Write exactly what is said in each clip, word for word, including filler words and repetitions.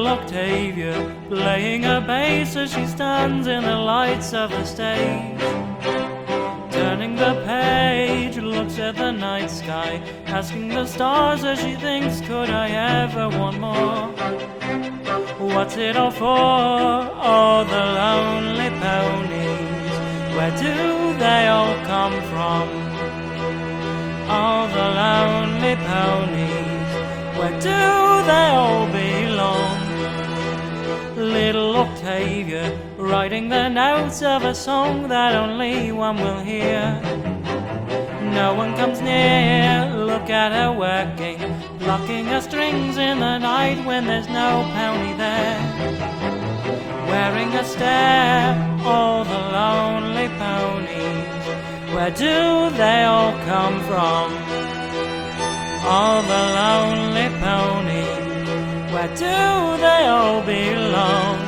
Octavia, playing her bass as she stands in the lights of the stage. Turning the page, looks at the night sky, asking the stars as she thinks, could I ever want more? What's it all for? Oh, the lonely ponies, where do they all come from? Oh, the lonely ponies, where do they all belong? Little Octavia, writing the notes of a song that only one will hear. No one comes near, look at her working, plucking her strings in the night when there's no pony there. Wearing a stare, all the lonely ponies, where do they all come from? All the lonely ponies, where do they all belong?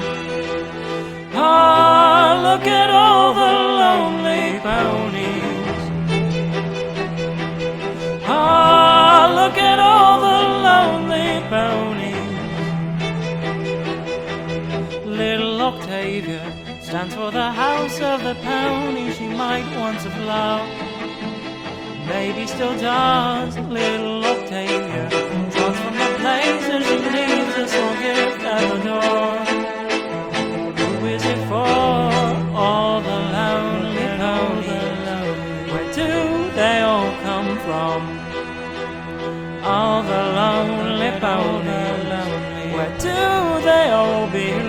Ah, look at all the lonely ponies. Ah, look at all the lonely ponies. Little Octavia stands for the house of the pony she might once have loved. Maybe still does. Little Octavia trots from the place and she leaves a small gift at the door. Who is it for? All the lonely ponies. Where do they all come from? All the lonely ponies. Where do they all belong?